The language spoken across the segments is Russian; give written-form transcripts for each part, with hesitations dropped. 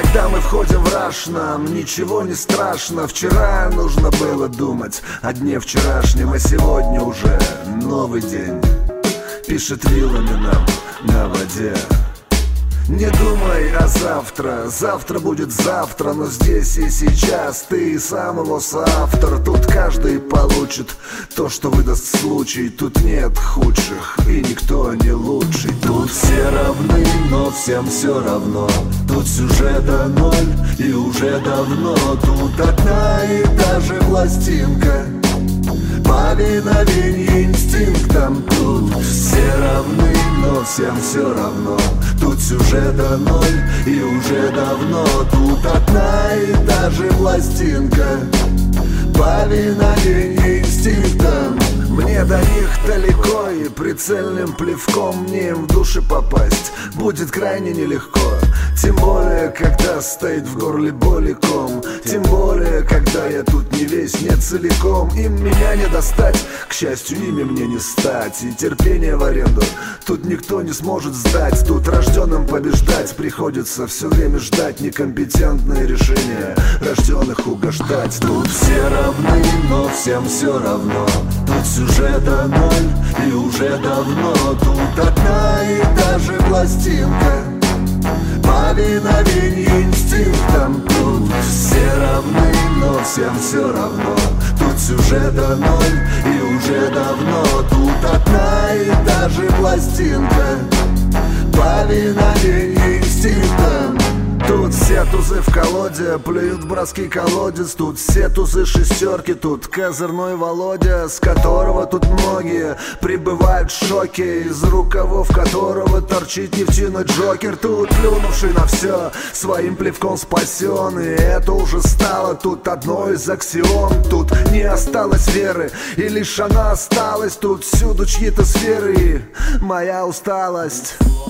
Когда мы входим в раш, нам ничего не страшно. Вчера нужно было думать о дне вчерашнем, а сегодня уже новый день пишет вилами нам на воде. Не думай о завтра, завтра будет завтра, но здесь и сейчас ты сам его соавтор. Тут каждый получит то, что выдаст случай. Тут нет худших и никто не лучший. Тут все равны, но всем все равно. Тут сюжета ноль и уже давно. Тут одна и та же пластинка, повиновение инстинктам. Тут все равны, но всем все равно. Тут сюжета ноль и уже давно. Тут одна и та же пластинка, повиновение инстинктам. Мне до них далеко, и прицельным плевком мне им в души попасть будет крайне нелегко. Тем более, когда стоит в горле боликом. Тем более, когда я тут не весь, не целиком. Им меня не достать, к счастью, ими мне не стать. И терпение в аренду тут никто не сможет сдать. Тут рожденным побеждать приходится все время ждать некомпетентные решения рожденных угождать. Тут все равны, но всем все равно. Тут сюжета ноль и уже давно. Тут одна и та же пластинка, повиновение инстинктам. Тут все равны, но всем все равно. Тут сюжета ноль и уже давно. Тут одна и та же пластинка, повиновение инстинктам. Тут все тузы в колоде, плюют в броски колодец. Тут все тузы шестерки, тут козырной Володя, с которого тут многие прибывают в шоке, из рукавов которого торчит нефтяной Джокер. Тут плюнувший на все, своим плевком спасен, и это уже стало тут одной из аксиом. Тут не осталось веры, и лишь она осталась. Тут всюду чьи-то сферы и моя усталость.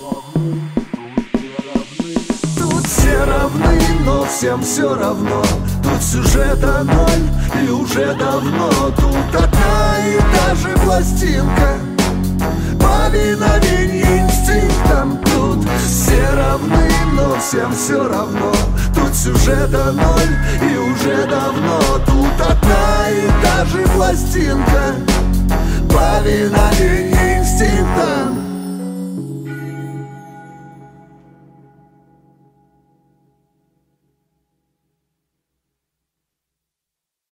Все равны, но всем все равно. Тут сюжета ноль и уже давно. Тут одна и та же пластинка, повиновение инстинктам. Тут все равны, но всем все равно. Тут сюжета ноль и уже давно. Тут одна и та же пластинка, повиновение инстинктам.